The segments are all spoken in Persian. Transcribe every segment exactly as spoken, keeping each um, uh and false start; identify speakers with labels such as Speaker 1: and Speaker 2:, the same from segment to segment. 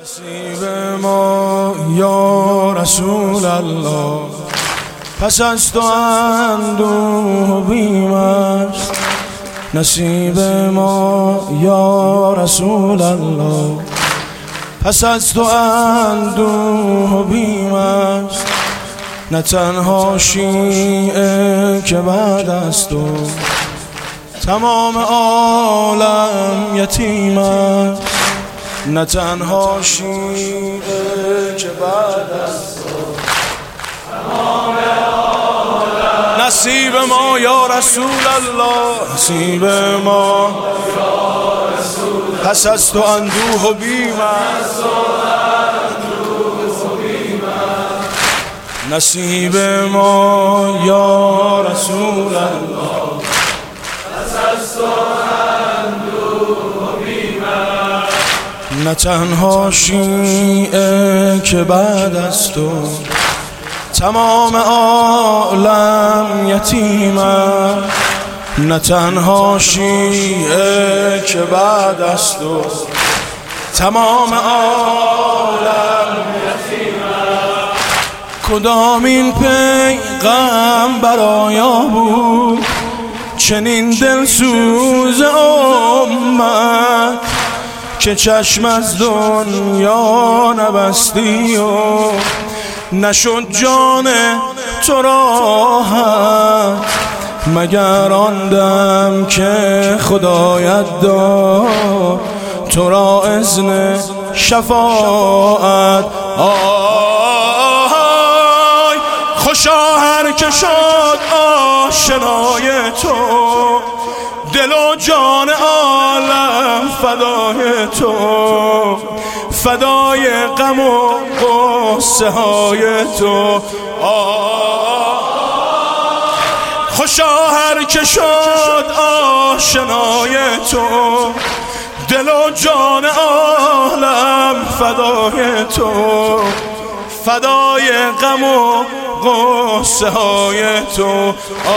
Speaker 1: نصیب ما یا رسول الله، پس از تو اندوه و بیم است. نصیب ما یا رسول الله، پس از تو اندوه و بیم است. نه تنها شیعه که بعد از تو تمام عالم یتیم است. نه تنها شیعه که بعد از تو تمام عالم. نصیب ما یا رسول الله، نصیب ما پس از تو اندوه و بیم است. نصیب ما یا رسول الله، پس از تو اندوه و بیم است. نه تنها شیعه که بعد از تو تمام عالم یتیم است. نه تنها شیعه که بعد از تو تمام عالم یتیم است. کدام این پیغمبر آیا بود چنین دلسوز امت، که چشم از دنیا نبستی و نشد جان تو راحت، مگر آن دم که خدایت داد تو را اذن شفاعت. آی خوشا هر که شد آشنای تو، دل و جان عالم فدای تو، فدای غم و غصه های تو. خوشا هر که شد آشنای تو، دل و جان عالم فدای تو، فدای غم و غصه های تو.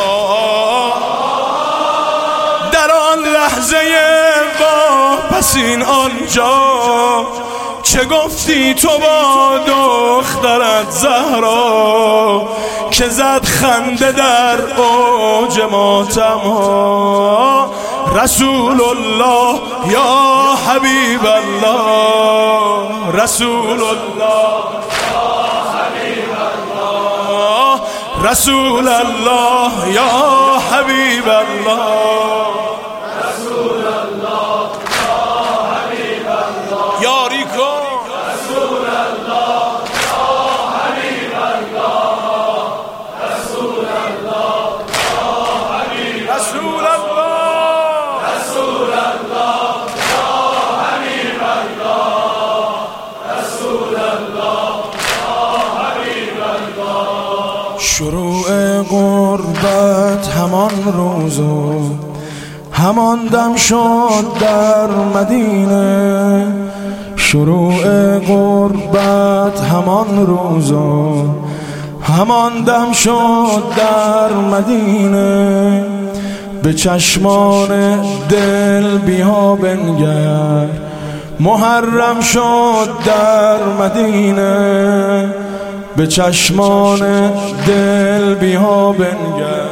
Speaker 1: در آن لحظه واپسین آنجا چه گفتی تو با دخترت زهرا، که زد خنده در اوج ماتم‌ها. رسول الله یا حبیب الله، رسول الله یا حبیب الله، رسول الله یا حبیب الله، رسول الله یا حبیب الله. یاری کن رسول الله یا حبیب الله، رسول الله یا حبیب رسول الله، رسول الله یا حبیب الله، رسول الله یا حبیب الله. شروع غربت همان روزو همان دم شد در مدینه، شروع غربت همان روزو همان دم شد در مدینه. به چشمان دل بیا بنگر، محرم شد در مدینه. به چشمان دل بیا بنگر،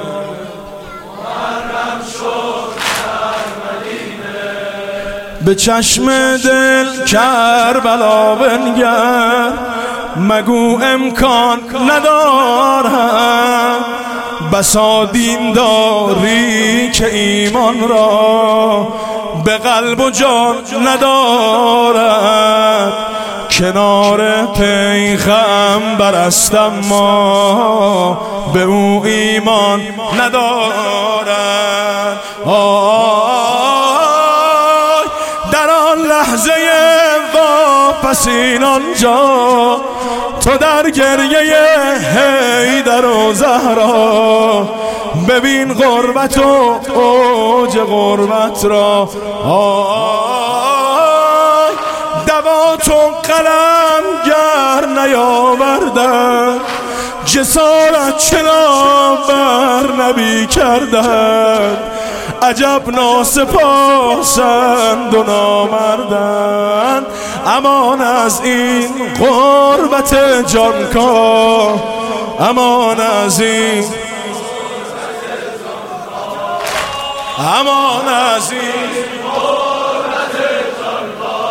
Speaker 1: به چشم دل کربلا بنگر. مگو امکان ندارم بسا دین داری که ایمان را به قلب و جان ندارد. کنار پیغمبر است اما به او ایمان ندارد. در آن لحظه واپسین آنجا تو در گریه حیدر و زهرا، ببین غربت و اوج غربت را. آی دوات و قلم گر نیاوردن، جسارت چرا بر نبی کردن. عجب ناسپاسند و نامردند. امان از این غربت جانکاه، امان از این، امان از این غربت جانکاه.